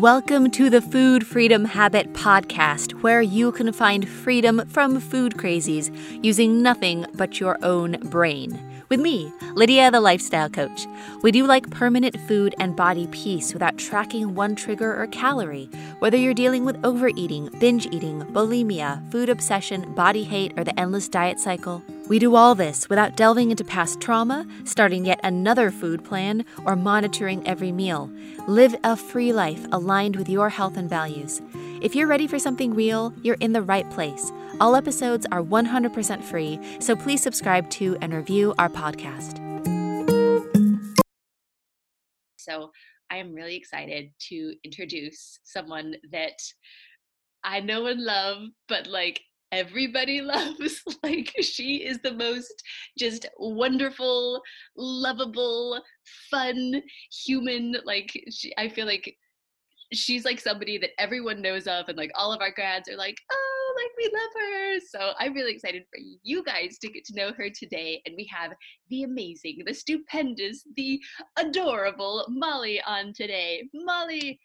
Welcome to the Food Freedom Habit Podcast, where you can find freedom from food crazies using nothing but your own brain. With me, Lydia, the Lifestyle Coach. We do like permanent food and body peace without tracking one trigger or calorie. Whether you're dealing with overeating, binge eating, bulimia, food obsession, body hate, or the endless diet cycle, we do all this without delving into past trauma, starting yet another food plan, or monitoring every meal. Live a free life aligned with your health and values. If you're ready for something real, you're in the right place. All episodes are 100% free, so please subscribe to and review our podcast. So I am really excited to introduce someone that I know and love, but everybody loves. She is the most just wonderful, lovable, fun human. I feel like she's like somebody that everyone knows of, and all of our grads are like, oh, we love her. So I'm really excited for you guys to get to know her today. And we have the amazing, the stupendous, the adorable Molly on today. Molly,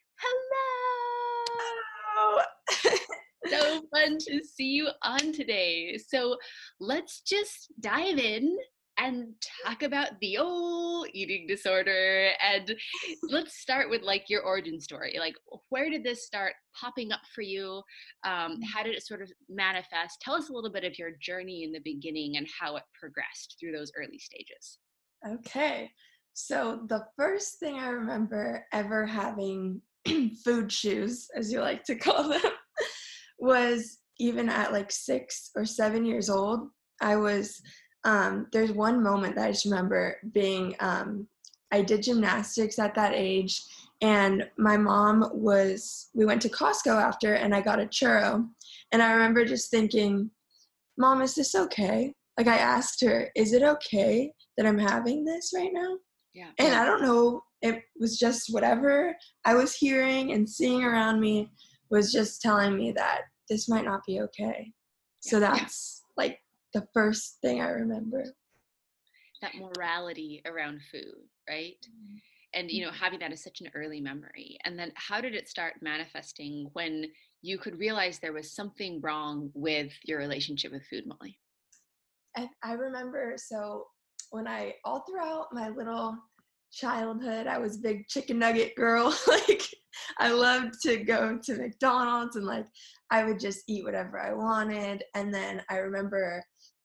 hello. So fun to see you on today. So let's just dive in and talk about the old eating disorder. And let's start with your origin story. Where did this start popping up for you? How did it sort of manifest? Tell us a little bit of your journey in the beginning and how it progressed through those early stages. Okay, so the first thing I remember ever having food shoes, as you like to call them, was even at 6 or 7 years old. I was there's one moment that I just remember being, I did gymnastics at that age, and my mom we went to Costco after, and I got a churro, and I remember just thinking, Mom, is this okay? I asked her, is it okay that I'm having this right now? Yeah. And I don't know, it was just whatever I was hearing and seeing around me was just telling me that this might not be okay. So that's the first thing I remember. That morality around food, right? And, having that as such an early memory. And then how did it start manifesting when you could realize there was something wrong with your relationship with food, Molly? I remember, so when all throughout my little childhood, I was a big chicken nugget girl. I loved to go to McDonald's, and I would just eat whatever I wanted. And then I remember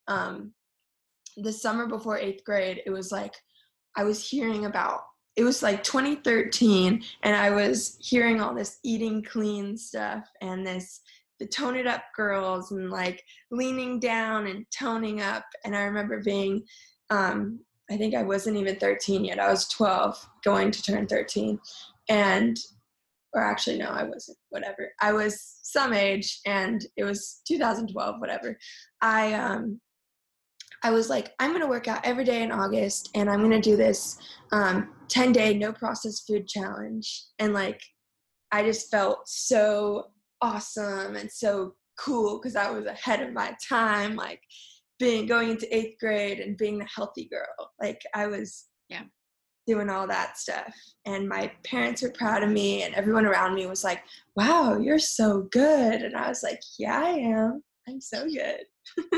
the summer before 8th grade, it was I was hearing about, it was 2013, and I was hearing all this eating clean stuff and the Tone It Up girls and leaning down and toning up. And I remember being, I think I wasn't even 13 yet. I was 12 going to turn 13. Or actually, no, I wasn't, whatever. I was some age, and it was 2012, whatever. I was I'm going to work out every day in August, and I'm going to do this 10-day no processed food challenge. And I just felt so awesome and so cool because I was ahead of my time, going into 8th grade and being the healthy girl. I was doing all that stuff. And my parents were proud of me, and everyone around me was like, wow, you're so good. And I was like, yeah, I am. I'm so good.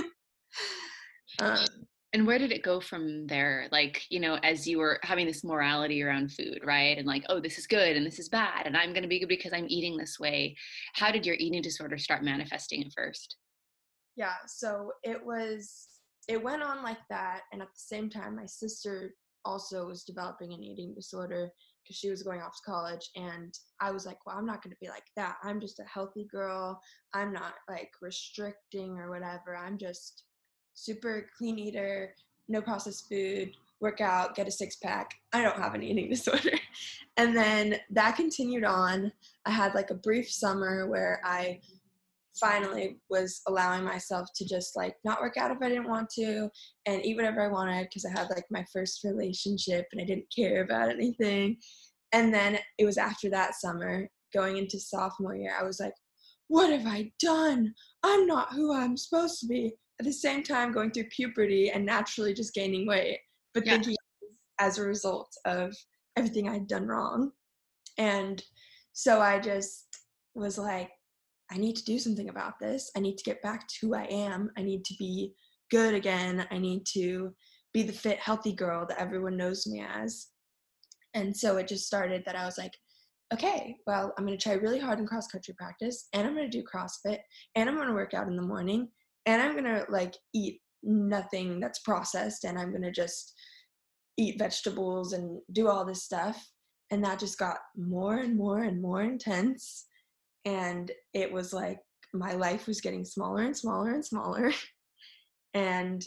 And where did it go from there? As you were having this morality around food, right? And oh, this is good and this is bad, and I'm going to be good because I'm eating this way. How did your eating disorder start manifesting at first? Yeah, so it went on like that. And at the same time, my sister also was developing an eating disorder because she was going off to college. And I was like, well, I'm not going to be like that. I'm just a healthy girl. I'm not restricting or whatever. I'm just super clean eater, no processed food, work out, get a 6-pack. I don't have an eating disorder. And then that continued on. I had a brief summer where I finally was allowing myself to just not work out if I didn't want to, and eat whatever I wanted because I had my first relationship and I didn't care about anything. And then it was after that summer, going into sophomore year, I was like, what have I done? I'm not who I'm supposed to be. At the same time, going through puberty and naturally just gaining weight, but thinking as a result of everything I'd done wrong. And So I just was like, I need to do something about this. I need to get back to who I am. I need to be good again. I need to be the fit, healthy girl that everyone knows me as. And so it just started that I was like, okay, well, I'm going to try really hard in cross country practice, and I'm going to do CrossFit, and I'm going to work out in the morning, and I'm going to like eat nothing that's processed, and I'm going to just eat vegetables and do all this stuff. And that just got more and more and more intense. And it was like my life was getting smaller and smaller and smaller. And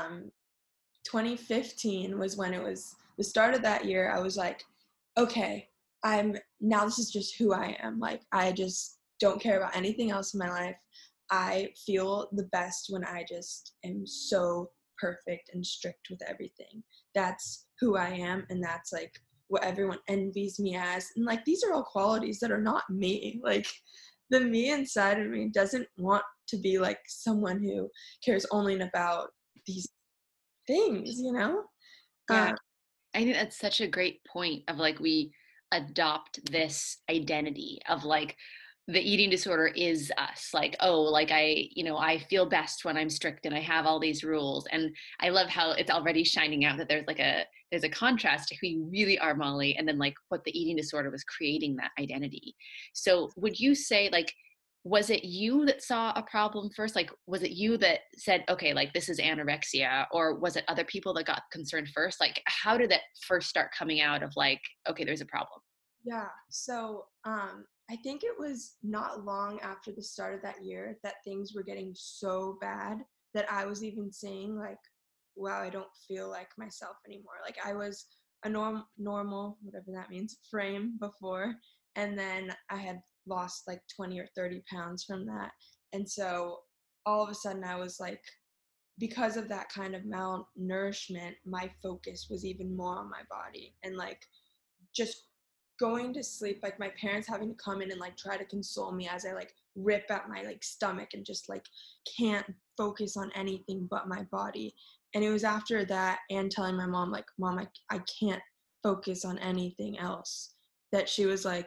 2015 was when it was the start of that year. I was like, okay, this is just who I am. Like, I just don't care about anything else in my life. I feel the best when I just am so perfect and strict with everything. That's who I am, and that's like what everyone envies me as. And like, these are all qualities that are not me. Like, the me inside of me doesn't want to be like someone who cares only about these things, you know? Yeah. I think that's such a great point of like, we adopt this identity of like, the eating disorder is us, like, oh, like I feel best when I'm strict and I have all these rules. And I love how it's already shining out that there's a contrast to who you really are, Molly, and then like what the eating disorder was creating that identity. So would you say, like, was it you that saw a problem first? Like, was it you that said, okay, like this is anorexia, or was it other people that got concerned first? Like, how did that first start coming out of like, okay, there's a problem? Yeah. So I think it was not long after the start of that year that things were getting so bad that I was even saying like, wow, I don't feel like myself anymore. Like, I was a normal, whatever that means, frame before. And then I had lost like 20 or 30 pounds from that. And so all of a sudden I was like, because of that kind of malnourishment, my focus was even more on my body, and like just going to sleep, like my parents having to come in and like try to console me as I like rip at my like stomach and just like can't focus on anything but my body. And it was after that, and telling my mom like, Mom, I can't focus on anything else, that she was like,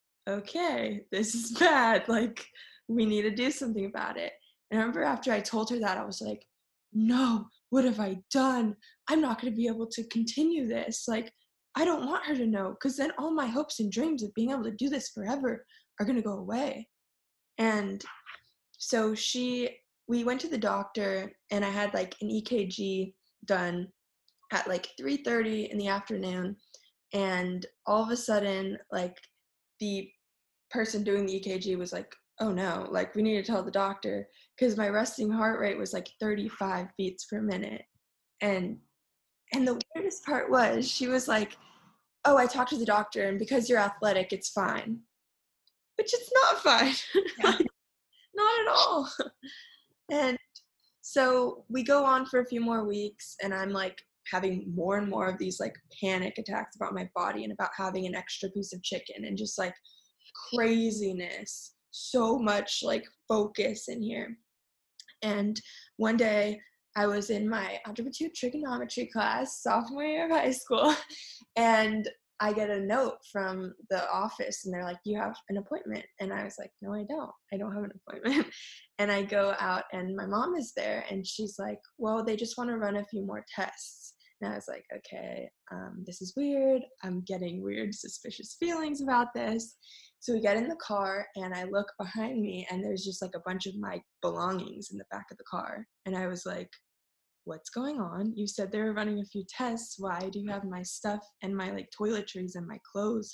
okay, this is bad, like we need to do something about it. And I remember after I told her that, I was like, no, what have I done? I'm not going to be able to continue this. Like, I don't want her to know, because then all my hopes and dreams of being able to do this forever are going to go away. And so we went to the doctor, and I had like an EKG done at like 3:30 in the afternoon. And all of a sudden, like, the person doing the EKG was like, oh no, like we need to tell the doctor, because my resting heart rate was like 35 beats per minute. And the weirdest part was, she was like, oh, I talked to the doctor, and because you're athletic, it's fine. Which it's not fine. Yeah. Like, not at all. And so we go on for a few more weeks, and I'm like having more and more of these like panic attacks about my body and about having an extra piece of chicken, and just like craziness, so much like focus in here. And one day I was in my Algebra 2 trigonometry class, sophomore year of high school, and I get a note from the office, and they're like, you have an appointment. And I was like, no, I don't have an appointment. And I go out, and my mom is there, and she's like, well, they just want to run a few more tests. And I was like, okay, this is weird. I'm getting weird, suspicious feelings about this. So we get in the car, and I look behind me, and there's just like a bunch of my belongings in the back of the car. And I was like, what's going on? You said they were running a few tests. Why do you have my stuff and my like toiletries and my clothes?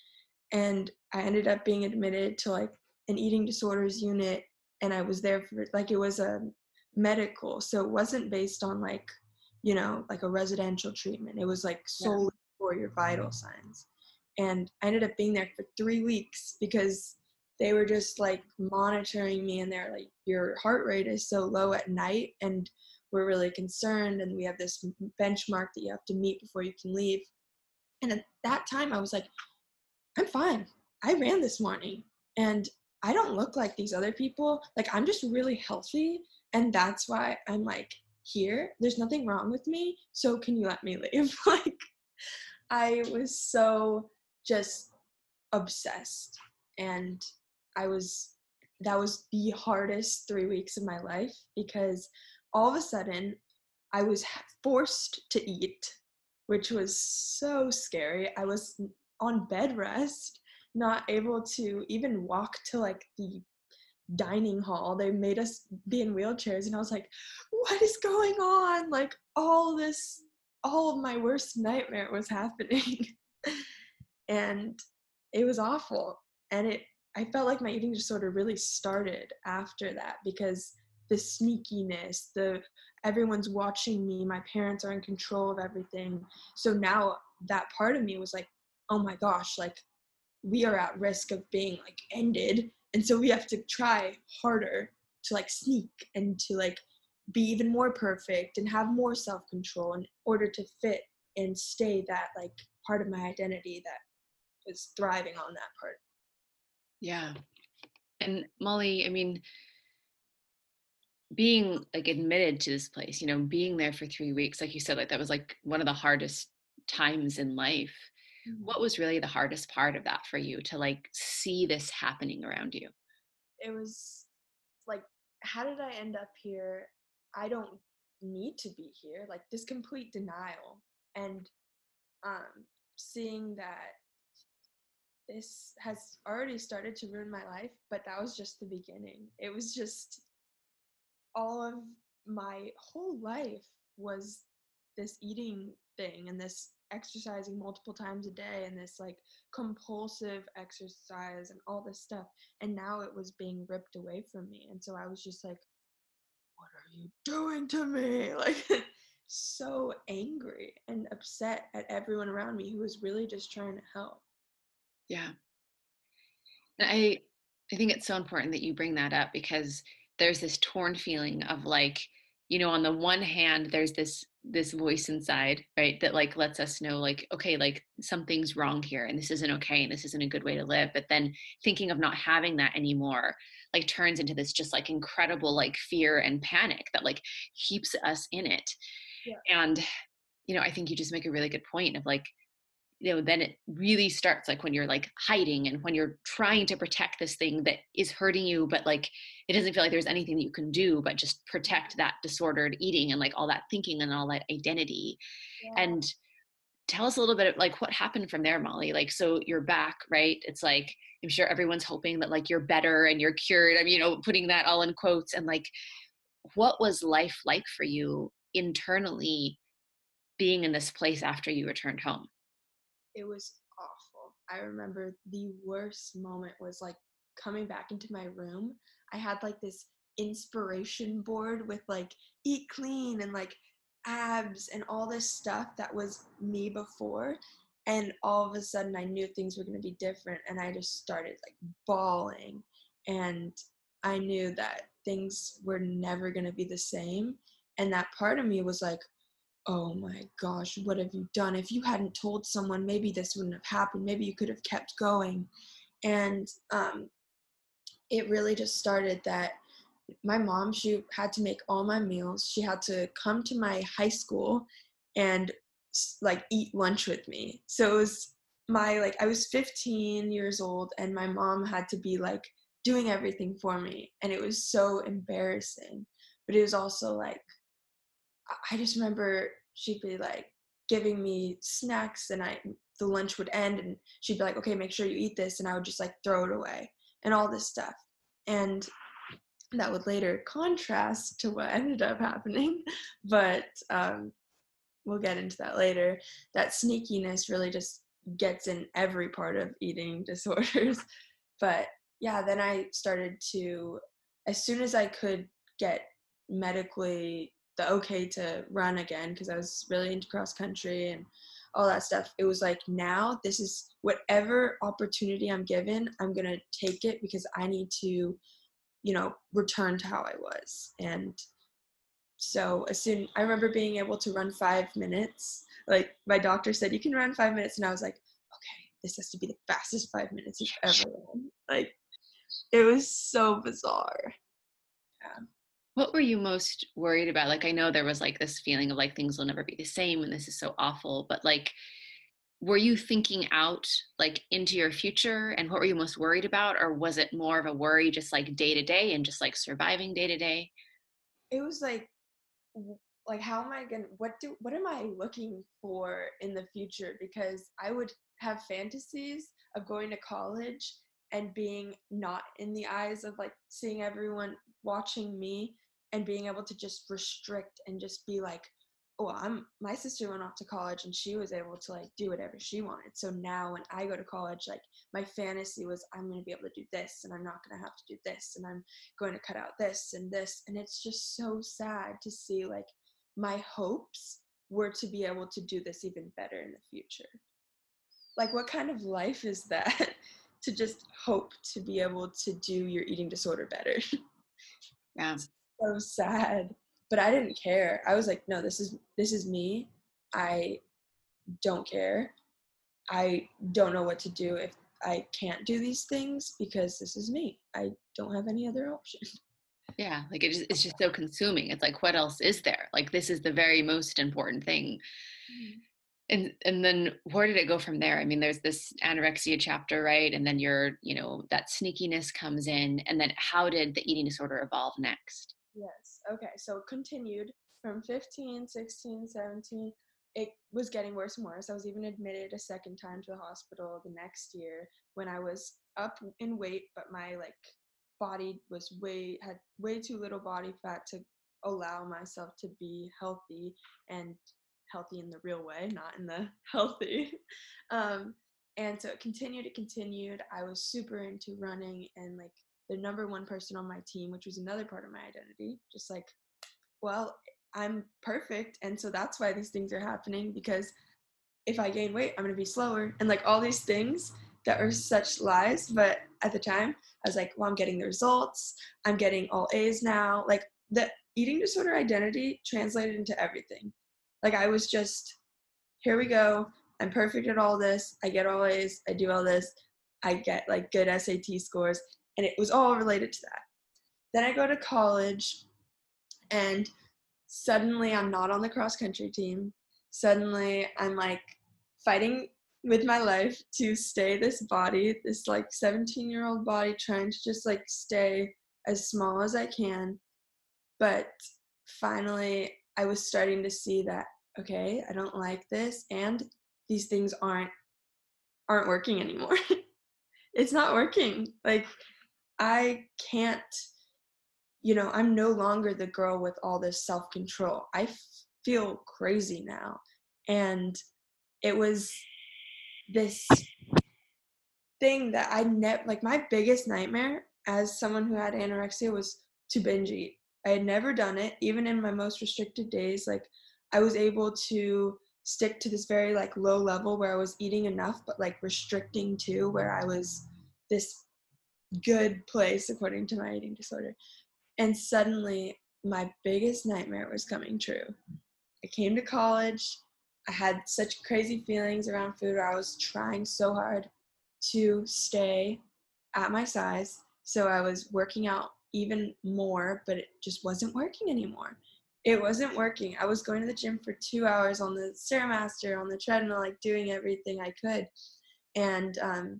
And I ended up being admitted to like an eating disorders unit. And I was there for like, it was a medical. So it wasn't based on like, like a residential treatment. It was like solely for your vital signs. And I ended up being there for 3 weeks, because they were just like monitoring me, and they're like, your heart rate is so low at night, and we're really concerned, and we have this benchmark that you have to meet before you can leave. And at that time I was like, I'm fine. I ran this morning, and I don't look like these other people. Like, I'm just really healthy, and that's why I'm like here. There's nothing wrong with me, so can you let me leave? Like, I was so just obsessed. And that was the hardest 3 weeks of my life, because all of a sudden I was forced to eat, which was so scary. I was on bed rest, not able to even walk to like the dining hall. They made us be in wheelchairs, and I was like, what is going on? Like all of my worst nightmare was happening. And it was awful. And I felt like my eating disorder really started after that, because the sneakiness, everyone's watching me, my parents are in control of everything. So now that part of me was like, oh my gosh, like we are at risk of being like ended. And so we have to try harder to like sneak and to like be even more perfect and have more self-control in order to fit and stay that like part of my identity that was thriving on that part. Yeah. And Molly, I mean, being like admitted to this place, you know, being there for 3 weeks, like you said, like that was like one of the hardest times in life. Mm-hmm. What was really the hardest part of that for you, to like see this happening around you? It was like, how did I end up here? I don't need to be here. Like this complete denial, and seeing that this has already started to ruin my life, but that was just the beginning. It was just all of my whole life was this eating thing and this exercising multiple times a day and this like compulsive exercise and all this stuff, and now it was being ripped away from me. And so I was just like, what are you doing to me? Like so angry and upset at everyone around me who was really just trying to help. Yeah. And I think it's so important that you bring that up, because there's this torn feeling of like, you know, on the one hand, there's this voice inside, right, that like lets us know like, okay, like something's wrong here and this isn't okay and this isn't a good way to live. But then thinking of not having that anymore like turns into this just like incredible like fear and panic that like keeps us in it. Yeah. And, you know, I think you just make a really good point of like, you know, then it really starts like when you're like hiding and when you're trying to protect this thing that is hurting you, but like it doesn't feel like there's anything that you can do but just protect that disordered eating and like all that thinking and all that identity. Yeah. And tell us a little bit of like what happened from there, Molly. Like, so you're back, right? It's like, I'm sure everyone's hoping that like you're better and you're cured. I mean, you know, putting that all in quotes. And like, what was life like for you internally being in this place after you returned home? It was awful. I remember the worst moment was like coming back into my room. I had like this inspiration board with like eat clean and like abs and all this stuff that was me before. And all of a sudden I knew things were going to be different, and I just started like bawling, and I knew that things were never going to be the same. And that part of me was like, oh my gosh, what have you done? If you hadn't told someone, maybe this wouldn't have happened. Maybe you could have kept going. And it really just started that my mom, she had to make all my meals. She had to come to my high school and like eat lunch with me. So it was I was 15 years old, and my mom had to be like doing everything for me. And it was so embarrassing. But it was also like, I just remember she'd be like giving me snacks, and the lunch would end and she'd be like, okay, make sure you eat this, and I would just like throw it away and all this stuff. And that would later contrast to what ended up happening. But we'll get into that later. That sneakiness really just gets in every part of eating disorders. But yeah, then I started to, as soon as I could get medically the okay to run again, because I was really into cross country and all that stuff, it was like, now this is whatever opportunity I'm given, I'm gonna take it, because I need to, return to how I was. And so I remember being able to run 5 minutes. Like my doctor said, you can run 5 minutes, and I was like, okay, this has to be the fastest 5 minutes you've ever run. Like, it was so bizarre. Yeah. What were you most worried about? Like, I know there was like this feeling of like things will never be the same and this is so awful, but like, were you thinking out like into your future and what were you most worried about? Or was it more of a worry just like day to day and just like surviving day to day? It was like how am I gonna what am I looking for in the future? Because I would have fantasies of going to college and being not in the eyes of like seeing everyone watching me and being able to just restrict and just be like, oh, my sister went off to college and she was able to like do whatever she wanted. So now when I go to college, like my fantasy was I'm going to be able to do this and I'm not going to have to do this and I'm going to cut out this and this. And it's just so sad to see like my hopes were to be able to do this even better in the future. Like what kind of life is that? To just hope to be able to do your eating disorder better. Yeah. So sad. But I didn't care. I was like, no, this is me. I don't care. I don't know what to do if I can't do these things because this is me. I don't have any other option. Yeah, like it's just so consuming. It's like, what else is there? Like this is the very most important thing. And then where did it go from there? I mean, there's this anorexia chapter, right? And then that sneakiness comes in. And then how did the eating disorder evolve next? Yes. Okay. So it continued from 15, 16, 17. It was getting worse and worse. I was even admitted a second time to the hospital the next year when I was up in weight, but my like body had way too little body fat to allow myself to be healthy and healthy in the real way, not in the healthy. And so it continued. I was super into running and like the number one person on my team, which was another part of my identity. Just like, well, I'm perfect. And so that's why these things are happening because if I gain weight, I'm going to be slower. And like all these things that are such lies. But at the time, I was like, well, I'm getting the results. I'm getting all A's now. Like the eating disorder identity translated into everything. Like I was just, here we go. I'm perfect at all this. I get all A's. I do all this. I get like good SAT scores. And it was all related to that. Then I go to college and suddenly I'm not on the cross country team. Suddenly I'm like fighting with my life to stay this body, this like 17-year-old body, trying to just like stay as small as I can. But finally I was starting to see that, okay, I don't like this and these things aren't working anymore. It's not working. Like I can't, I'm no longer the girl with all this self-control. I feel crazy now. And it was this thing that like my biggest nightmare as someone who had anorexia was to binge eat. I had never done it, even in my most restricted days. Like I was able to stick to this very like low level where I was eating enough, but like restricting too, where I was this good place according to my eating disorder. And suddenly my biggest nightmare was coming true. I came to college. I had such crazy feelings around food where I was trying so hard to stay at my size. So I was working out even more, but it just wasn't working anymore. It wasn't working. I was going to the gym for 2 hours on the Stairmaster, on the treadmill, like doing everything I could. And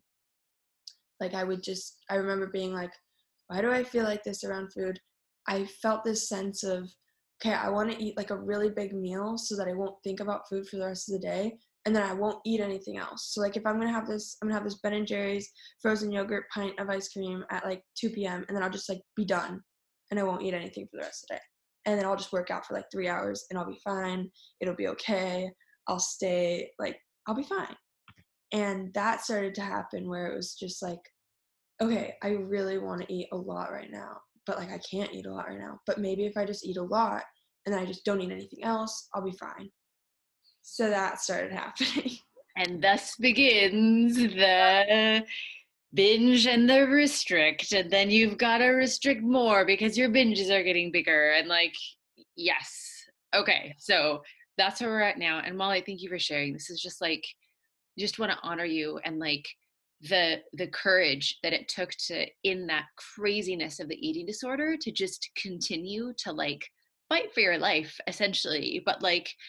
like I remember being like, why do I feel like this around food? I felt this sense of, okay, I want to eat like a really big meal so that I won't think about food for the rest of the day. And then I won't eat anything else. So like if I'm going to have this, I'm going to have this Ben & Jerry's frozen yogurt pint of ice cream at like 2 p.m. And then I'll just like be done and I won't eat anything for the rest of the day. And then I'll just work out for like 3 hours and I'll be fine. It'll be okay. I'll be fine. And that started to happen where it was just like, okay, I really want to eat a lot right now, but like I can't eat a lot right now. But maybe if I just eat a lot and then I just don't eat anything else, I'll be fine. So that started happening. And thus begins the binge and the restrict. And then you've got to restrict more because your binges are getting bigger. And like, yes. Okay. So that's where we're at now. And Molly, thank you for sharing. This is just like, just want to honor you and like the courage that it took to, in that craziness of the eating disorder, to just continue to like fight for your life essentially. But like,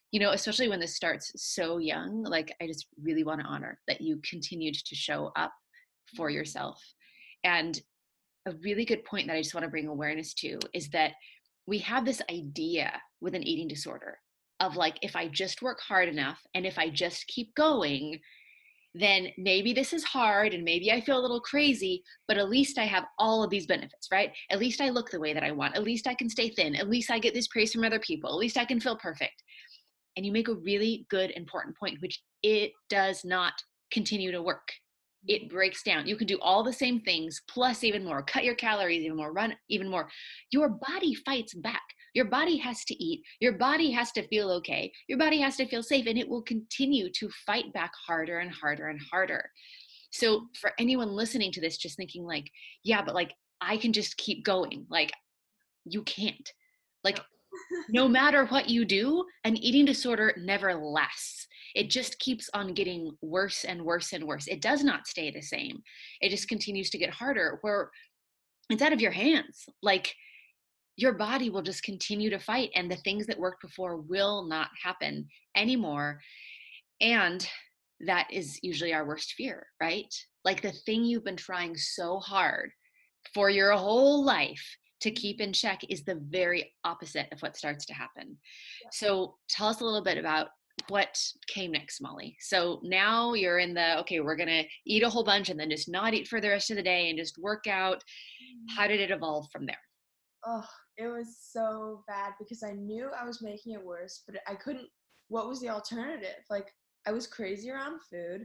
especially when this starts so young, like I just really want to honor that you continued to show up for yourself. And a really good point that I just want to bring awareness to is that we have this idea with an eating disorder of like, if I just work hard enough and if I just keep going, then maybe this is hard and maybe I feel a little crazy, but at least I have all of these benefits, right? At least I look the way that I want. At least I can stay thin. At least I get this praise from other people. At least I can feel perfect. And you make a really good, important point, which it does not continue to work. It breaks down. You can do all the same things, plus even more, cut your calories even more, run even more. Your body fights back. Your body has to eat. Your body has to feel okay. Your body has to feel safe, and it will continue to fight back harder and harder and harder. So for anyone listening to this, just thinking like, yeah, but like, I can just keep going. Like, you can't. Like, no matter what you do, an eating disorder never lasts. It just keeps on getting worse and worse and worse. It does not stay the same. It just continues to get harder, where it's out of your hands. Like, your body will just continue to fight, and the things that worked before will not happen anymore. And that is usually our worst fear, right? Like, the thing you've been trying so hard for your whole life to keep in check is the very opposite of what starts to happen. Yeah. So tell us a little bit about what came next, Molly. So now you're in okay, we're going to eat a whole bunch and then just not eat for the rest of the day and just work out. How did it evolve from there? Oh, it was so bad because I knew I was making it worse, but I couldn't. What was the alternative? Like, I was crazy around food.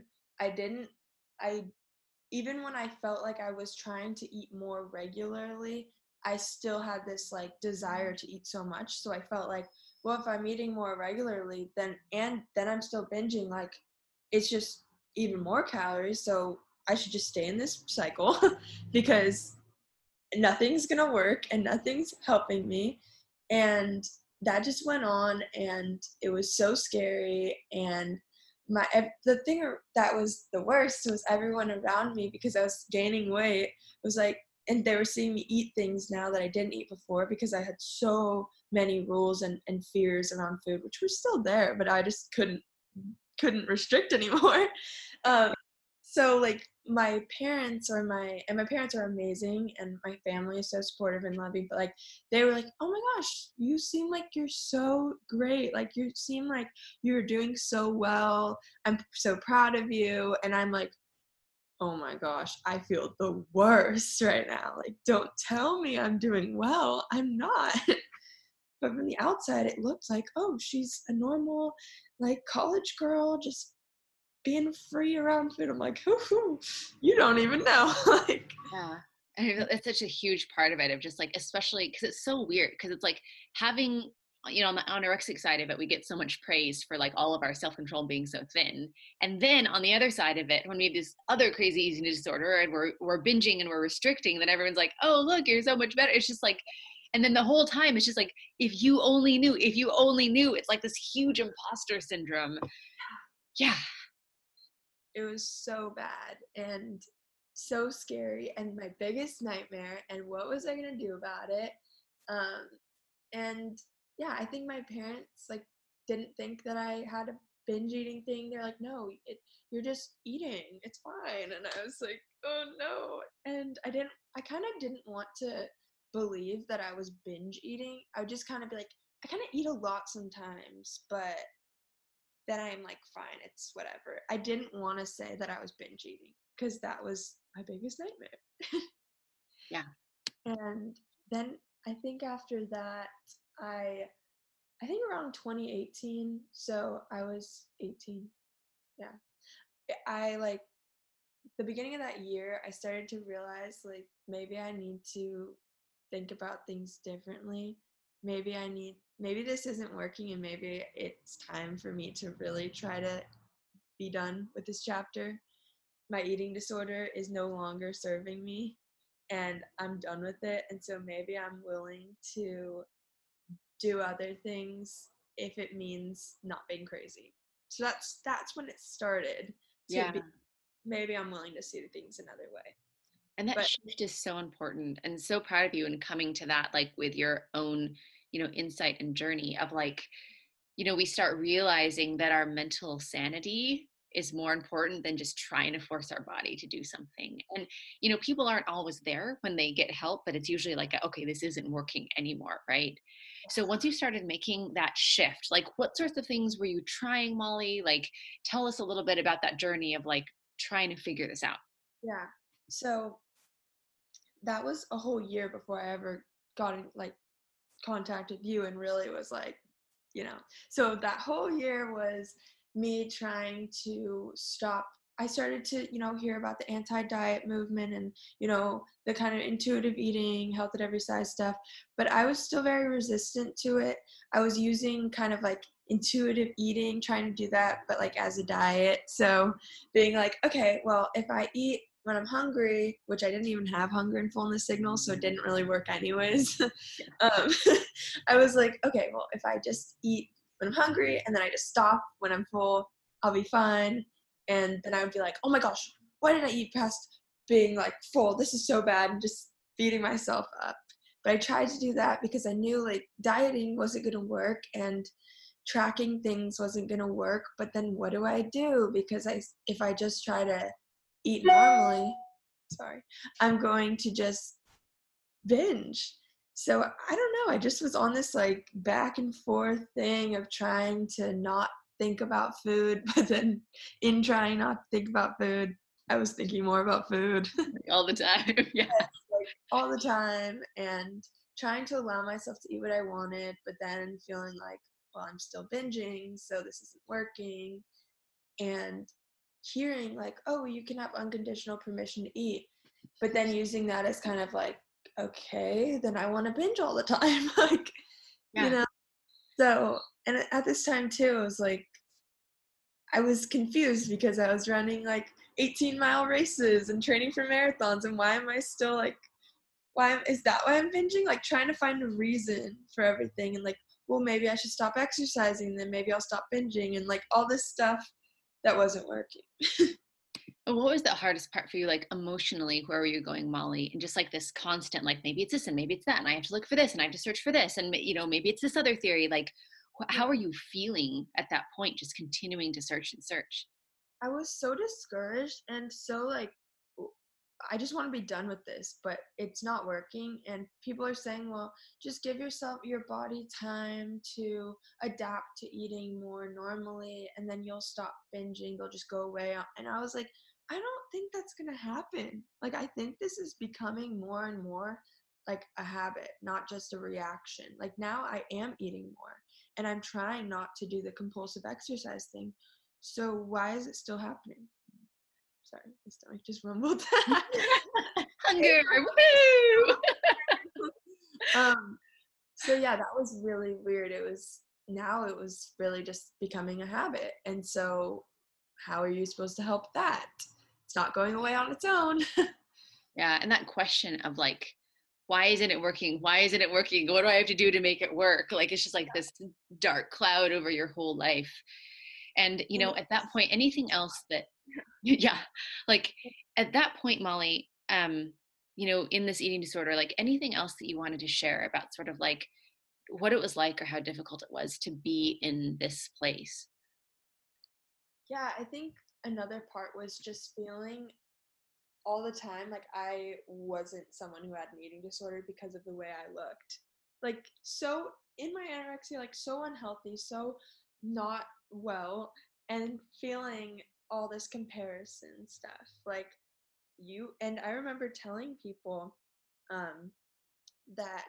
Even when I felt like I was trying to eat more regularly, I still had this like desire to eat so much. So I felt like, well, if I'm eating more regularly, then I'm still binging, like it's just even more calories. So I should just stay in this cycle because nothing's gonna work and nothing's helping me. And that just went on, and it was so scary. And the thing that was the worst was everyone around me, because I was gaining weight, was like, and they were seeing me eat things now that I didn't eat before, because I had so many rules and fears around food, which were still there, but I just couldn't restrict anymore. So like my parents are amazing, and my family is so supportive and loving, but like they were like, oh my gosh, you seem like you're so great, like you seem like you're doing so well, I'm so proud of you. And I'm like, oh my gosh, I feel the worst right now, like don't tell me I'm doing well, I'm not. But from the outside it looks like, oh, she's a normal like college girl just being free around food. I'm like, hoo, you don't even know. Like, yeah. And it's such a huge part of it, of just like, especially because it's so weird, because it's like having, on the anorexic side of it, we get so much praise for like all of our self-control being so thin. And then on the other side of it, when we have this other crazy eating disorder and we're binging and we're restricting, then everyone's like, oh, look, you're so much better. It's just like, and then the whole time it's just like, if you only knew, it's like this huge imposter syndrome. Yeah. It was so bad and so scary and my biggest nightmare, and what was I going to do about it? And yeah, I think my parents like didn't think that I had a binge eating thing. They're like, no, you're just eating, it's fine. And I was like, oh no. And I kind of didn't want to believe that I was binge eating. I would just kind of be like, I kind of eat a lot sometimes, but then I'm like, fine, it's whatever. I didn't want to say that I was binge eating, because that was my biggest nightmare. Yeah. And then I think after that, I think around 2018, so I was 18. Yeah. I like the beginning of that year, I started to realize like maybe I need to think about things differently. Maybe this isn't working, and maybe it's time for me to really try to be done with this chapter. My eating disorder is no longer serving me, and I'm done with it. And so maybe I'm willing to do other things if it means not being crazy. So that's when it started. Yeah. Maybe I'm willing to see things another way. And that shift is so important, and so proud of you in coming to that, like with your own, insight and journey of like, we start realizing that our mental sanity is more important than just trying to force our body to do something. And, people aren't always there when they get help, but it's usually like, okay, this isn't working anymore, right? So once you started making that shift, like what sorts of things were you trying, Molly? Like, tell us a little bit about that journey of like trying to figure this out. Yeah. So that was a whole year before I ever got in like contact with you and really was like, so that whole year was me trying to stop. I started to, hear about the anti-diet movement and, the kind of intuitive eating, health at every size stuff, but I was still very resistant to it. I was using kind of like intuitive eating, trying to do that, but like as a diet. So being like, okay, well, if I eat when I'm hungry, which I didn't even have hunger and fullness signals, so it didn't really work anyways. um, I was like, okay, well, if I just eat when I'm hungry and then I just stop when I'm full, I'll be fine. And then I would be like, oh my gosh, why did I eat past being like full? This is so bad, and just beating myself up. But I tried to do that because I knew like dieting wasn't going to work and tracking things wasn't going to work. But then what do I do? Because if I just try to eat normally, I'm going to just binge. So I don't know. I just was on this like back and forth thing of trying to not think about food, but then in trying not to think about food, I was thinking more about food. All the time. Yeah. Like all the time, and trying to allow myself to eat what I wanted, but then feeling like, well, I'm still binging, so this isn't working. And hearing like, oh, you can have unconditional permission to eat, but then using that as kind of like, okay, then I want to binge all the time. Like, you Yeah. know, so, and at this time too, it was like, I was confused because I was running like 18-mile races and training for marathons. And why am I still like, is that why I'm binging? Like trying to find a reason for everything. And like, well, maybe I should stop exercising. Then maybe I'll stop binging and like all this stuff that wasn't working. And what was the hardest part for you, like emotionally? Where were you going, Molly? And just like this constant, like maybe it's this and maybe it's that, and I have to look for this and I have to search for this, and maybe it's this other theory. Like, how are you feeling at that point? Just continuing to search and search. I was so discouraged and so like, I just want to be done with this, but it's not working. And people are saying, well, just give your body time to adapt to eating more normally, and then you'll stop binging. They'll just go away. And I was like, I don't think that's going to happen. Like, I think this is becoming more and more like a habit, not just a reaction. Like, now I am eating more and I'm trying not to do the compulsive exercise thing. So, why is it still happening? Sorry, my stomach just rumbled. Hunger, woo! um, so yeah, that was really weird. It was really just becoming a habit. And so how are you supposed to help that? It's not going away on its own. Yeah, and that question of like, why isn't it working? Why isn't it working? What do I have to do to make it work? Like it's just like this dark cloud over your whole life. And at that point, anything else that yeah, like at that point, Molly, in this eating disorder, like anything else that you wanted to share about sort of like what it was like or how difficult it was to be in this place? Yeah, I think another part was just feeling all the time like I wasn't someone who had an eating disorder because of the way I looked. Like so in my anorexia, like so unhealthy, so not well, and feeling all this comparison stuff. Like and I remember telling people um that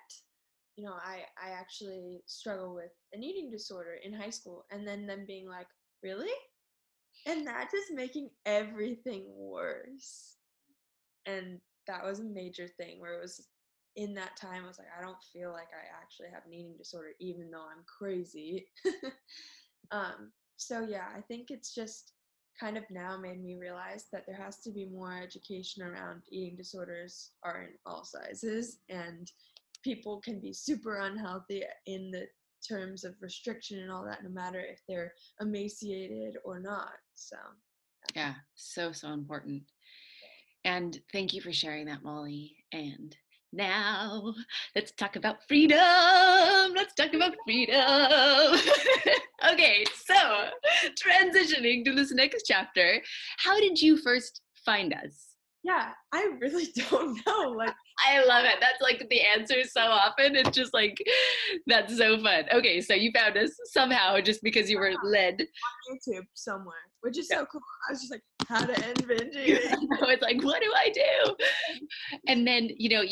I actually struggle with an eating disorder in high school, and then them being like, really? And that just making everything worse. And that was a major thing where it was in that time I was like, I don't feel like I actually have an eating disorder even though I'm crazy. So yeah, I think it's just kind of now made me realize that there has to be more education around eating disorders are in all sizes, and people can be super unhealthy in the terms of restriction and all that, no matter if they're emaciated or not. So Yeah, so important. And thank you for sharing that, Molly. And Now, let's talk about freedom. Let's talk about freedom. Okay, so transitioning to this next chapter, how did you first find us? Yeah, I really don't know. Like, I love it. That's like the answer so often. It's just like, that's so fun. Okay, so you found us somehow just because you were led. YouTube somewhere, which is Yeah. so cool. I was just like, how to end binge eating. It's like, what do I do? And then,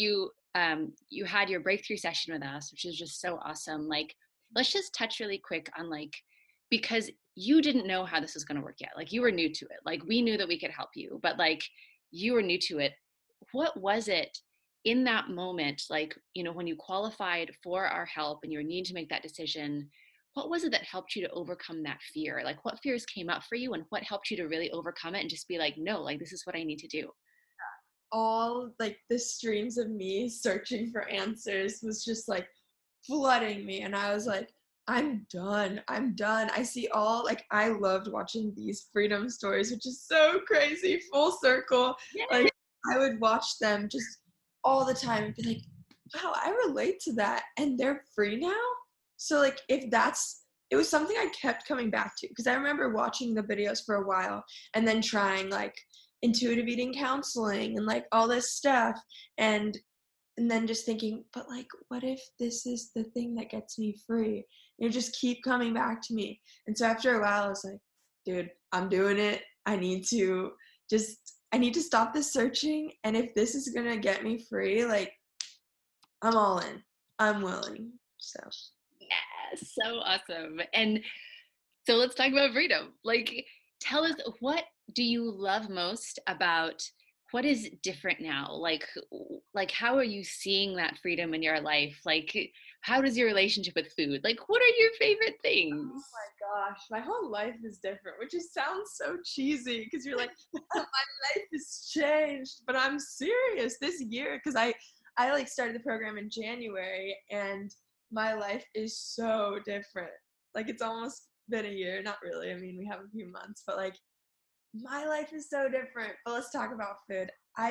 you had your breakthrough session with us, which is just so awesome. Like, let's just touch really quick on like, because you didn't know how this was going to work yet. Like, you were new to it. Like, we knew that we could help you, but like, you were new to it. What was it in that moment, like, when you qualified for our help and you were needing to make that decision? What was it that helped you to overcome that fear? Like, what fears came up for you and what helped you to really overcome it and just be like, no, like, this is what I need to do? All like the streams of me searching for answers was just like flooding me, and I was like, I'm done. I see all, like, I loved watching these freedom stories, which is so crazy, full circle. Yeah. Like, I would watch them just all the time and be like, wow, I relate to that, and they're free now. So like, if that's, it was something I kept coming back to, because I remember watching the videos for a while and then trying like intuitive eating counseling and like all this stuff, and then just thinking, but like, what if this is the thing that gets me free? And it just keep coming back to me. And so after a while, I was like, dude, I'm doing it. I need to stop this searching. And if this is going to get me free, like, I'm all in. I'm willing. So. Yeah, so awesome. And so let's talk about freedom. Like, tell us, what do you love most about what is different now? Like how are you seeing that freedom in your life? Like, how does your relationship with food? Like, what are your favorite things? Oh my gosh, my whole life is different, which just sounds so cheesy because you're like, my life has changed, but I'm serious this year because I like started the program in January and my life is so different. Like, it's almost been a year, not really. I mean, we have a few months, but like, my life is so different. But let's talk about food.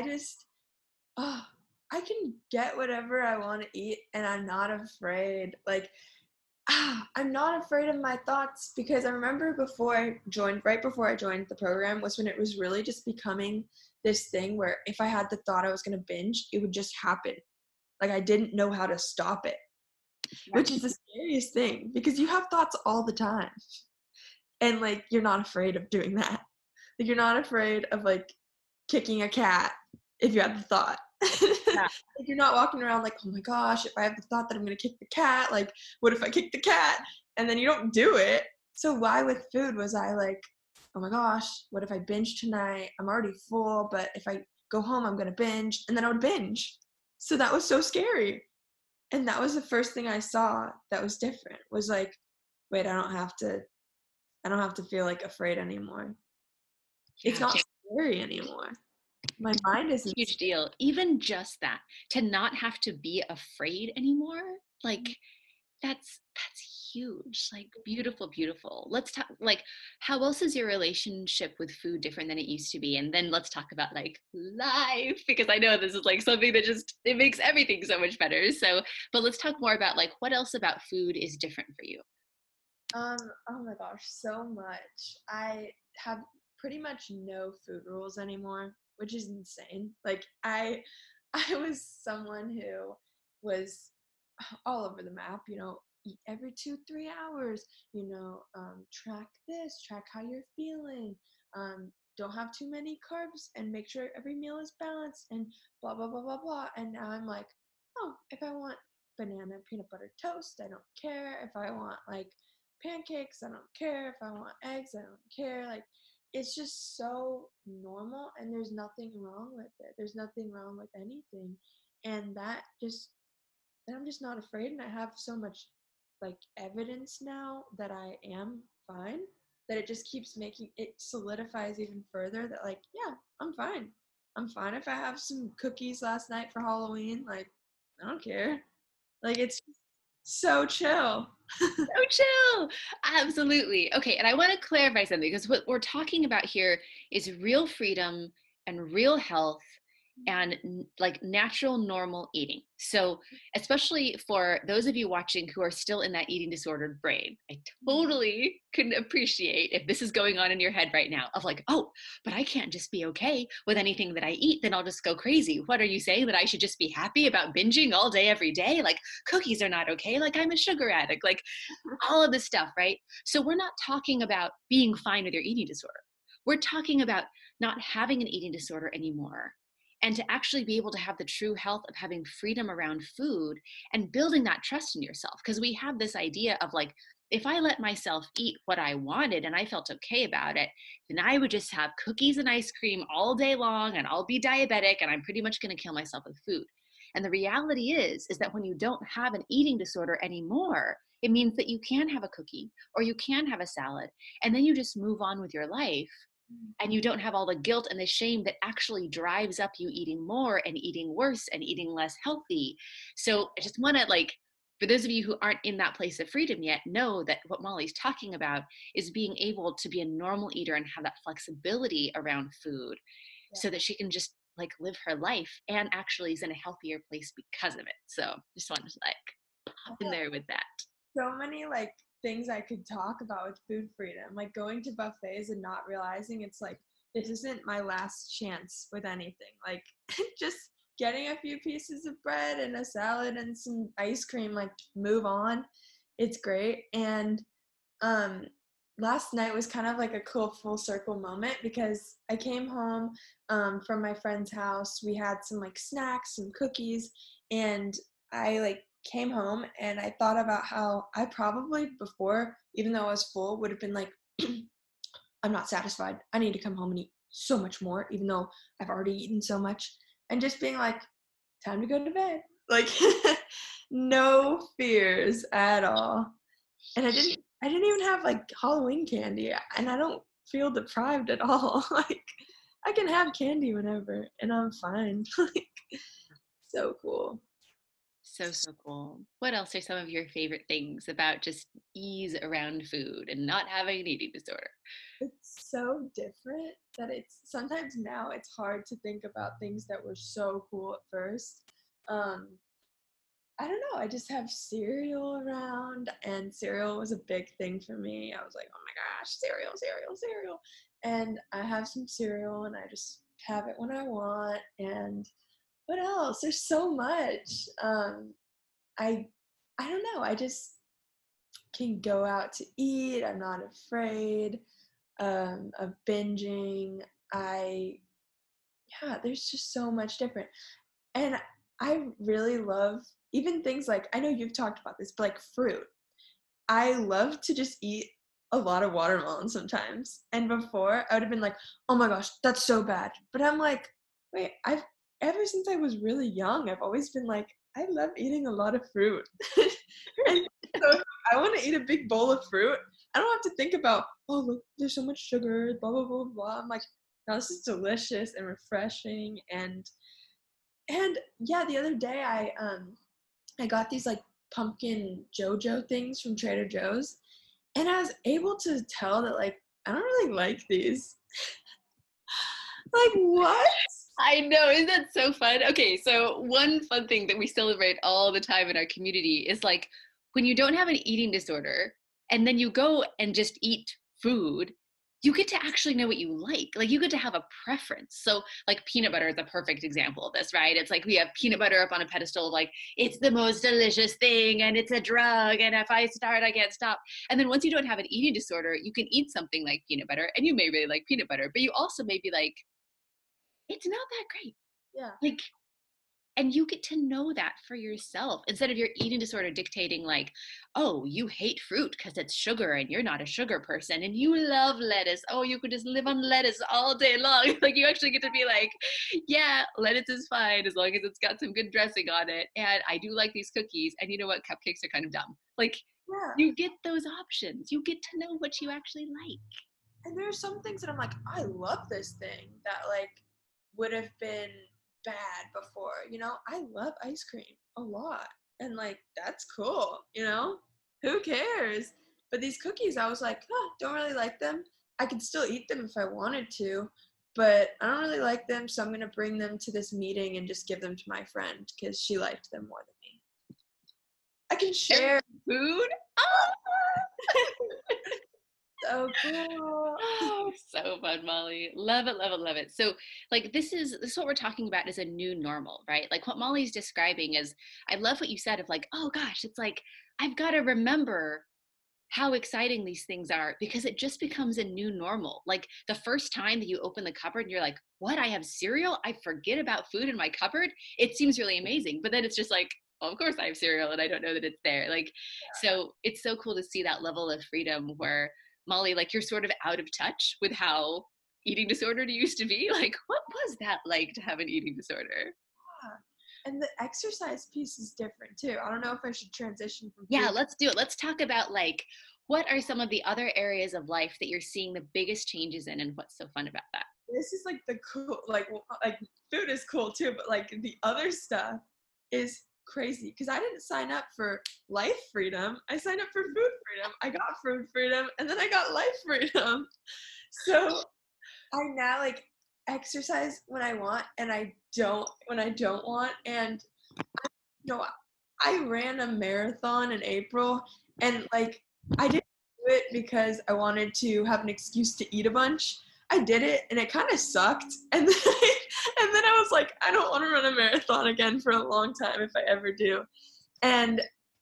Oh, I can get whatever I want to eat and I'm not afraid. Like, I'm not afraid of my thoughts, because I remember right before I joined the program was when it was really just becoming this thing where if I had the thought I was going to binge, it would just happen. Like, I didn't know how to stop it, which is the scariest thing because you have thoughts all the time. And like, you're not afraid of doing that. Like, you're not afraid of like kicking a cat if you have the thought. Yeah. Like, you're not walking around like, oh my gosh, if I have the thought that I'm gonna kick the cat, like, what if I kick the cat? And then you don't do it. So why with food was I like, oh my gosh, what if I binge tonight? I'm already full, but if I go home, I'm gonna binge, and then I would binge. So that was so scary. And that was the first thing I saw that was different, was like, wait, I don't have to feel like afraid anymore. It's Yeah. not scary anymore. My mind isn't. Huge deal. Even just that, to not have to be afraid anymore, like, that's huge. Like, beautiful, beautiful. Let's talk, like, how else is your relationship with food different than it used to be? And then let's talk about like life, because I know this is like something that just, it makes everything so much better. So, but let's talk more about like what else about food is different for you. Oh my gosh, so much. I have pretty much no food rules anymore, which is insane. Like, I was someone who was all over the map, eat every 2-3 hours, track this, track how you're feeling, don't have too many carbs and make sure every meal is balanced and blah blah blah blah blah. And now I'm like, oh, if I want banana peanut butter toast, I don't care. If I want like pancakes, I don't care. If I want eggs, I don't care. Like, it's just so normal, and there's nothing wrong with it. There's nothing wrong with anything. And I'm just not afraid, and I have so much like evidence now that I am fine, that it just keeps making it solidifies even further that like, yeah, I'm fine. I'm fine if I have some cookies last night for Halloween. Like, I don't care. Like, it's so chill. So chill. Absolutely. Okay. And I want to clarify something, because what we're talking about here is real freedom and real health and like natural, normal eating. So, especially for those of you watching who are still in that eating disordered brain, I totally can appreciate if this is going on in your head right now of like, oh, but I can't just be okay with anything that I eat, then I'll just go crazy. What are you saying, that I should just be happy about binging all day, every day? Like, cookies are not okay. Like, I'm a sugar addict. Like, all of this stuff, right? So, we're not talking about being fine with your eating disorder. We're talking about not having an eating disorder anymore, and to actually be able to have the true health of having freedom around food and building that trust in yourself. Because we have this idea of like, if I let myself eat what I wanted and I felt okay about it, then I would just have cookies and ice cream all day long and I'll be diabetic and I'm pretty much going to kill myself with food. And the reality is that when you don't have an eating disorder anymore, it means that you can have a cookie or you can have a salad, and then you just move on with your life, and you don't have all the guilt and the shame that actually drives up you eating more and eating worse and eating less healthy. So I just want to, like, for those of you who aren't in that place of freedom yet, know that what Molly's talking about is being able to be a normal eater and have that flexibility around food, so that she can just like live her life and actually is in a healthier place because of it. So just wanted to like pop in there with that. So many like things I could talk about with food freedom, like going to buffets and not realizing it's like, this isn't my last chance with anything. Like just getting a few pieces of bread and a salad and some ice cream, like move on. It's great. And last night was kind of like a cool full circle moment because I came home from my friend's house. We had some like snacks and cookies, and I like came home and I thought about how I probably before, even though I was full, would have been like, I'm not satisfied. I need to come home and eat so much more, even though I've already eaten so much. And just being like, time to go to bed. Like no fears at all. And I didn't even have like Halloween candy, and I don't feel deprived at all. Like I can have candy whenever and I'm fine. Like so cool. So cool. What else are some of your favorite things about just ease around food and not having an eating disorder? It's so different that it's sometimes now it's hard to think about things that were so cool at first. Um, I don't know. I just have cereal around, and cereal was a big thing for me. I was like, oh my gosh, cereal, cereal, cereal. And I have some cereal, and I just have it when I want. And what else? There's so much. I I don't know. I just can go out to eat. I'm not afraid of binging. I Yeah, there's just so much different. And I really love even things like, I know you've talked about this, but like fruit. I love to just eat a lot of watermelon sometimes. And before I would have been like, oh my gosh, that's so bad. But I'm like, wait, I've ever since I was really young, I've always been like, I love eating a lot of fruit. And so if I want to eat a big bowl of fruit, I don't have to think about, oh look, there's so much sugar, blah blah blah blah. I'm like, no, this is delicious and refreshing. And yeah, the other day I got these like pumpkin JoJo things from Trader Joe's, and I was able to tell that like I don't really like these. Like what? I know, isn't that so fun? Okay, so one fun thing that we celebrate all the time in our community is like when you don't have an eating disorder and then you go and just eat food, you get to actually know what you like. Like you get to have a preference. So like peanut butter is a perfect example of this, right? It's like we have peanut butter up on a pedestal, like it's the most delicious thing and it's a drug. And if I start, I can't stop. And then once you don't have an eating disorder, you can eat something like peanut butter and you may really like peanut butter, but you also may be like, it's not that great. Yeah. Like, and you get to know that for yourself instead of your eating disorder dictating like, oh, you hate fruit because it's sugar and you're not a sugar person and you love lettuce. Oh, you could just live on lettuce all day long. Like you actually get to be like, yeah, lettuce is fine as long as it's got some good dressing on it. And I do like these cookies. And you know what? Cupcakes are kind of dumb. Like Yeah. you get those options. You get to know what you actually like. And there are some things that I'm like, I love this thing that like would have been bad before. You know, I love ice cream a lot. And like that's cool, you know? Who cares? But these cookies, I was like, oh, don't really like them. I could still eat them if I wanted to. but I don't really like them, so I'm going to bring them to this meeting and just give them to my friend because she liked them more than me. I can share food. So cool. Oh, so fun, Molly. Love it, love it, love it. So, like, this is what we're talking about is a new normal, right? Like what Molly's describing is, I love what you said of like, oh gosh, it's like I've got to remember how exciting these things are because it just becomes a new normal. Like the first time that you open the cupboard and you're like, what? I have cereal? I forget about food in my cupboard? It seems really amazing. But then it's just like, oh, of course I have cereal and I don't know that it's there. Like, so it's so cool to see that level of freedom where Molly, like you're sort of out of touch with how eating disordered you used to be. Like, what was that like to have an eating disorder? Yeah. And the exercise piece is different too. I don't know if I should transition from Yeah, food. let's do it. Let's talk about like what are some of the other areas of life that you're seeing the biggest changes in and what's so fun about that? This is like the cool, like food is cool too, but like the other stuff is crazy because I didn't sign up for life freedom. I signed up for food freedom. I got food freedom and then I got life freedom. So I now like exercise when I want and I don't when I don't want. And you know, I ran a marathon in April and like I didn't do it because I wanted to have an excuse to eat a bunch. I did it and it kind of sucked. And then I was like, I don't want to run a marathon again for a long time if I ever do. And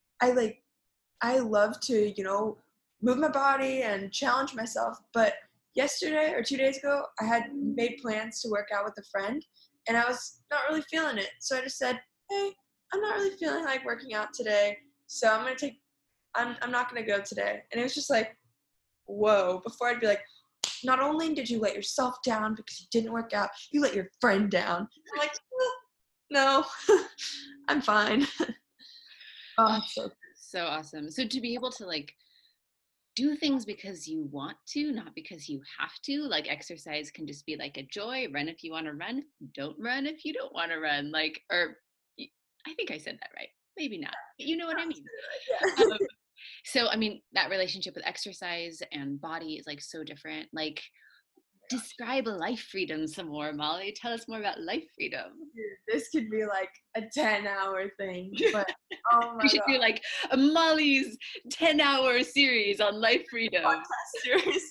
I love to, move my body and challenge myself. But yesterday or 2 days ago, I had made plans to work out with a friend and I was not really feeling it. So I just said, hey, I'm not really feeling like working out today. So I'm not going to go today. And it was just like, whoa, before I'd be like, not only did you let yourself down because you didn't work out, you let your friend down. I'm like, no, I'm fine. Oh, so awesome. So to be able to like do things because you want to, not because you have to, like exercise can just be like a joy. Run if you want to run, don't run if you don't want to run. Like, or I think I said that right. Maybe not, but you know what I mean. Yeah. So, I mean, that relationship with exercise and body is like so different. Like, describe life freedom some more, Molly. Tell us more about life freedom. This could be like a 10-hour thing, but oh We my should do god, like a Molly's 10-hour series on life freedom. series.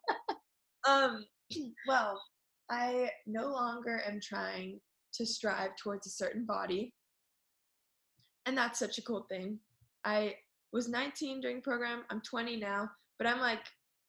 um, well, I no longer am trying to strive towards a certain body, and that's such a cool thing. I was 19 during program. I'm 20 now, but I'm like,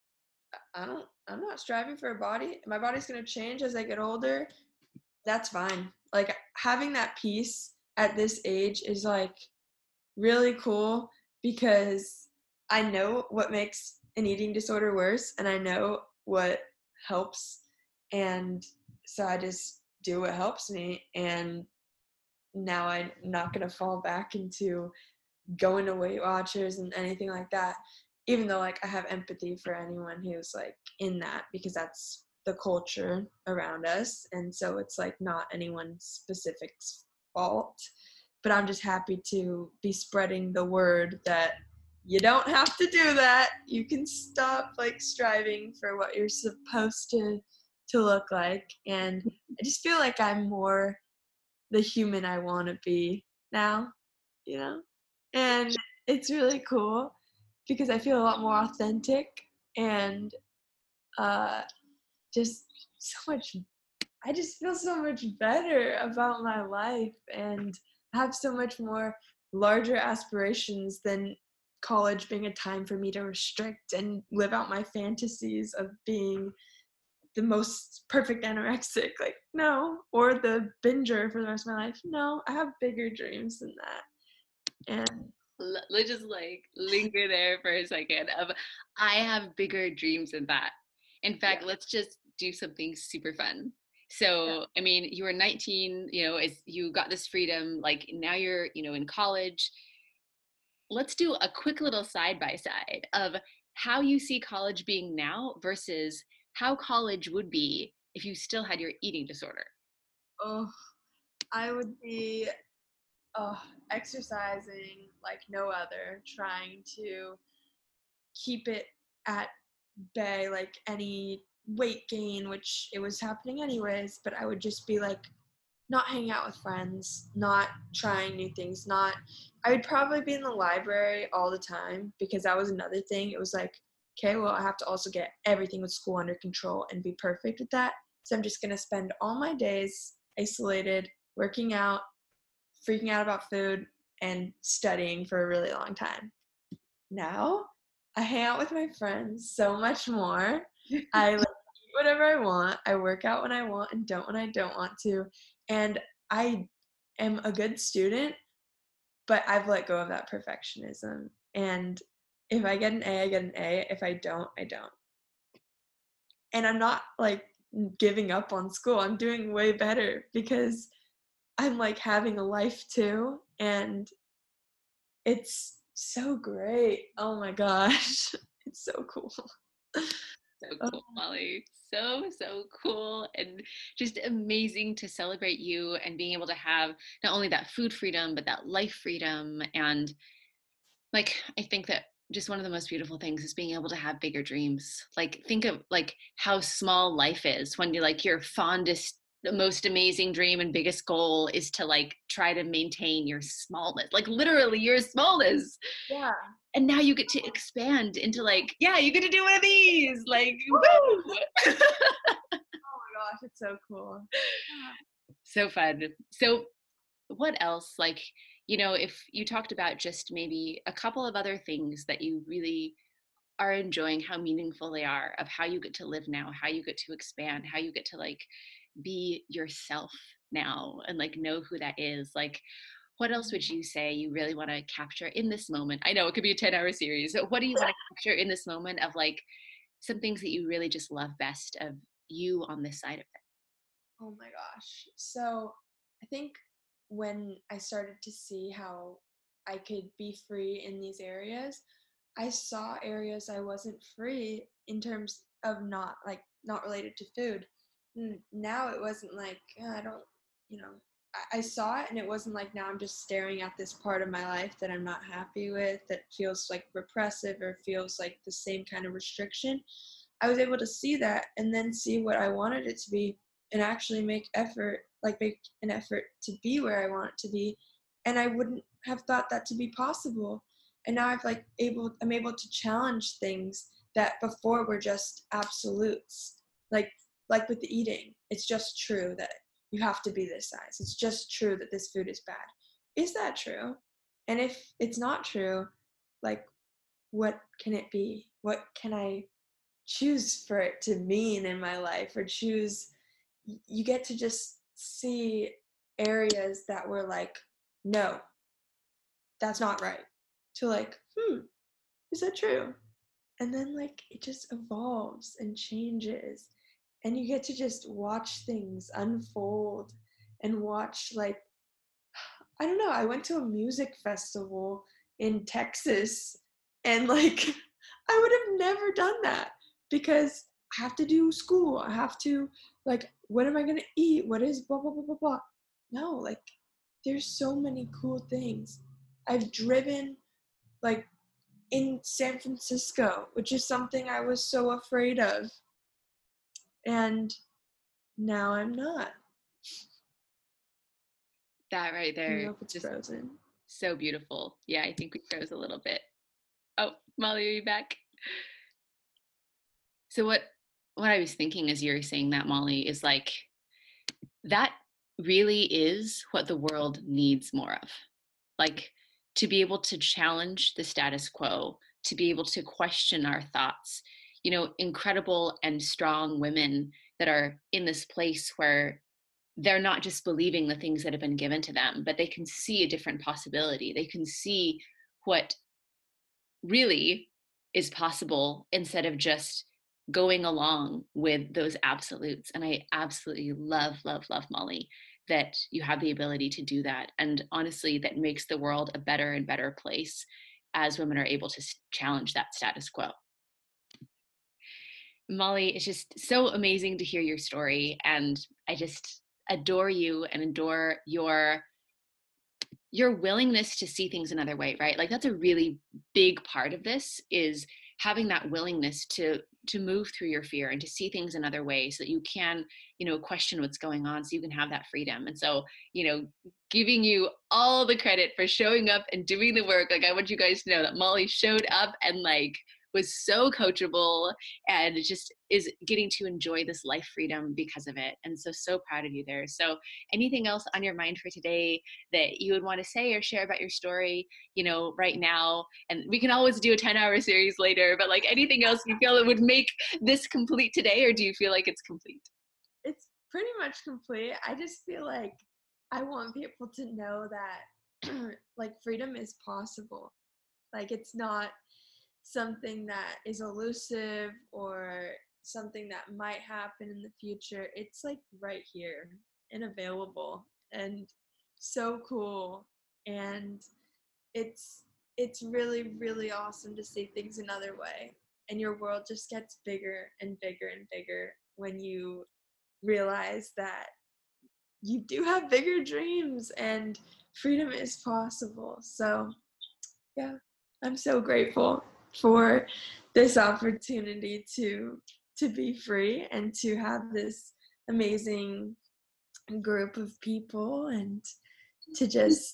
I'm not striving for a body. My body's gonna change as I get older. That's fine. Like having that peace at this age is like really cool because I know what makes an eating disorder worse and I know what helps. And so I just do what helps me. And now I'm not going to fall back into going to Weight Watchers and anything like that. Even though like I have empathy for anyone who's like in that because that's the culture around us. And so it's like not anyone's specific fault, but I'm just happy to be spreading the word that you don't have to do that. You can stop like striving for what you're supposed to look like. And I just feel like I'm more the human I want to be now, you know? And it's really cool because I feel a lot more authentic and uh, just so much, I just feel so much better about my life and have so much more larger aspirations than college being a time for me to restrict and live out my fantasies of being the most perfect anorexic. Like, no, or the binger for the rest of my life. No, I have bigger dreams than that. And Let's just like linger there for a second of I have bigger dreams than that. In fact, yeah, let's just do something super fun. So, I mean, you were 19, as you got this freedom, like now you're, in college. Let's do a quick little side by side of how you see college being now versus how college would be if you still had your eating disorder. oh, I would be exercising like no other, trying to keep it at bay, like any weight gain, which it was happening anyways, but I would just be like not hanging out with friends, not trying new things, I would probably be in the library all the time because that was another thing. It was like, okay, well, I have to also get everything with school under control and be perfect with that. So I'm just going to spend all my days isolated, working out, freaking out about food, and studying for a really long time. Now, I hang out with my friends so much more. I like eat whatever I want. I work out when I want and don't when I don't want to. And I am a good student, but I've let go of that perfectionism. And if I get an A, I get an A. If I don't, I don't. And I'm not like giving up on school. I'm doing way better because I'm like having a life too. And it's so great. Oh my gosh. It's so cool. So cool, Molly. So cool, and just amazing to celebrate you and being able to have not only that food freedom, but that life freedom. And like, I think that just one of the most beautiful things is being able to have bigger dreams. Like, think of like how small life is when you're like your fondest, the most amazing dream and biggest goal is to like try to maintain your smallness, like literally your smallness. Yeah. And now you get to expand into like, yeah, you get to do one of these, like, woo! Oh my gosh, it's so cool. So fun. So what else, like, if you talked about just maybe a couple of other things that you really are enjoying, how meaningful they are, of how you get to live now, how you get to expand, how you get to like be yourself now and like know who that is, like, what else would you say you really want to capture in this moment? I know it could be a 10-hour series, but what do you want to capture in this moment of like some things that you really just love best of you on this side of it? Oh my gosh. So I think when I started to see how I could be free in these areas, I saw areas I wasn't free in terms of not related to food. Now it wasn't like I don't, you know, I saw it and it wasn't like now I'm just staring at this part of my life that I'm not happy with, that feels like repressive or feels like the same kind of restriction. I was able to see that and then see what I wanted it to be and actually make an effort to be where I want it to be. And I wouldn't have thought that to be possible. And now I'm able to challenge things that before were just absolutes. Like with the eating, it's just true that you have to be this size. It's just true that this food is bad. Is that true? And if it's not true, like what can it be? What can I choose for it to mean in my life, or choose? You get to just see areas that were like, no, that's not right, to like, is that true? And then like it just evolves and changes, and you get to just watch things unfold and watch, like, I don't know, I went to a music festival in Texas, and like I would have never done that because I have to do school. I have to, like, what am I going to eat? What is blah, blah, blah, blah, blah. No, like, there's so many cool things. I've driven, like, in San Francisco, which is something I was so afraid of. And now I'm not. That right I don't there, know if it's just frozen. so beautiful. Yeah, I think we froze a little bit. Oh, Molly, are you back? So what I was thinking as you're saying that, Molly, is like that really is what the world needs more of. Like, to be able to challenge the status quo, to be able to question our thoughts, incredible and strong women that are in this place where they're not just believing the things that have been given to them, but they can see a different possibility. They can see what really is possible instead of just going along with those absolutes. And I absolutely love, love, love, Molly, that you have the ability to do that. And honestly, that makes the world a better and better place as women are able to challenge that status quo. Molly, it's just so amazing to hear your story. And I just adore you and adore your willingness to see things another way, right? Like, that's a really big part of this, is having that willingness to move through your fear and to see things in other ways so that you can, question what's going on so you can have that freedom. And so, giving you all the credit for showing up and doing the work. Like, I want you guys to know that Molly showed up and was so coachable and just is getting to enjoy this life freedom because of it. And so proud of you there. So anything else on your mind for today that you would want to say or share about your story, right now? And we can always do a 10-hour series later, but anything else you feel that would make this complete today, or do you feel like it's complete? It's pretty much complete. I just feel like I want people to know that freedom is possible. It's not something that is elusive or something that might happen in the future. It's right here and available and so cool. And it's really, really awesome to see things another way. And your world just gets bigger and bigger and bigger when you realize that you do have bigger dreams and freedom is possible. So yeah, I'm so grateful for this opportunity to be free and to have this amazing group of people and to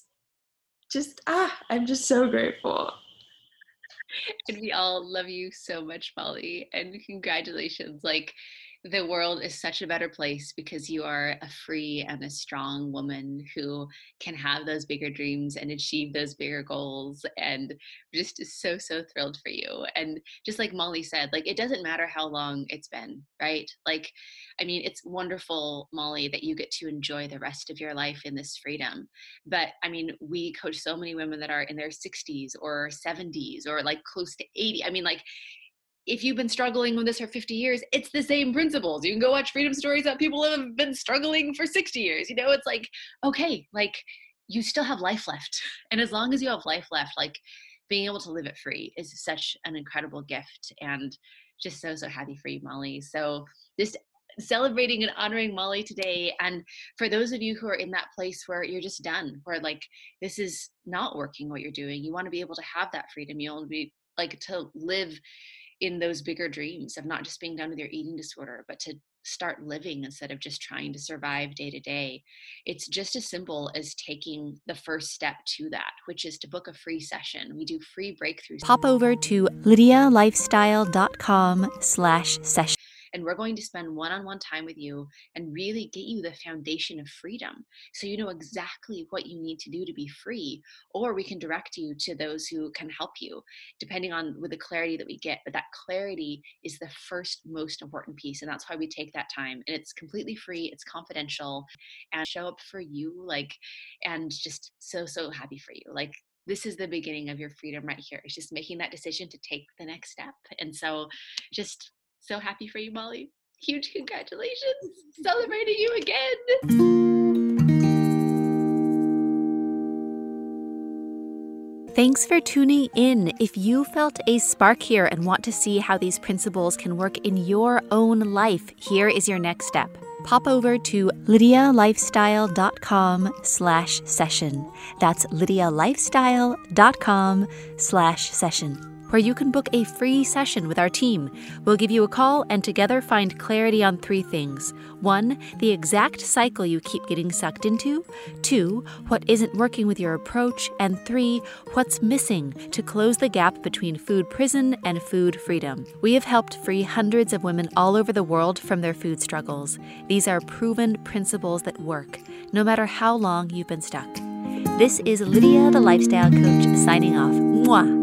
I'm just so grateful. And we all love you so much, Molly, and congratulations. The world is such a better place because you are a free and a strong woman who can have those bigger dreams and achieve those bigger goals, and just so thrilled for you. And just like Molly said, it doesn't matter how long it's been, right? It's wonderful, Molly, that you get to enjoy the rest of your life in this freedom. But we coach so many women that are in their 60s or 70s or close to 80. If you've been struggling with this for 50 years, it's the same principles. You can go watch freedom stories about people who have been struggling for 60 years. It's okay, you still have life left. And as long as you have life left, being able to live it free is such an incredible gift, and just so happy for you, Molly. So just celebrating and honoring Molly today. And for those of you who are in that place where you're just done, where this is not working what you're doing, you want to be able to have that freedom. You want to be to live in those bigger dreams of not just being done with your eating disorder, but to start living instead of just trying to survive day to day. It's just as simple as taking the first step to that, which is to book a free session. We do free breakthroughs. Pop over to lydialifestyle.com/session. And we're going to spend one-on-one time with you and really get you the foundation of freedom so you know exactly what you need to do to be free, or we can direct you to those who can help you depending on with the clarity that we get. But that clarity is the first most important piece, and that's why we take that time. And it's completely free, it's confidential, and show up for you, and just so happy for you. This is the beginning of your freedom right here. It's just making that decision to take the next step. And so just so happy for you, Molly. Huge congratulations. Celebrating you again. Thanks for tuning in. If you felt a spark here and want to see how these principles can work in your own life, here is your next step. Pop over to lydialifestyle.com/session. That's lydialifestyle.com/session. where you can book a free session with our team. We'll give you a call and together find clarity on 3 things. 1, the exact cycle you keep getting sucked into. 2, what isn't working with your approach. And 3, what's missing to close the gap between food prison and food freedom. We have helped free hundreds of women all over the world from their food struggles. These are proven principles that work, no matter how long you've been stuck. This is Lydia, the Lifestyle Coach, signing off. Mwah!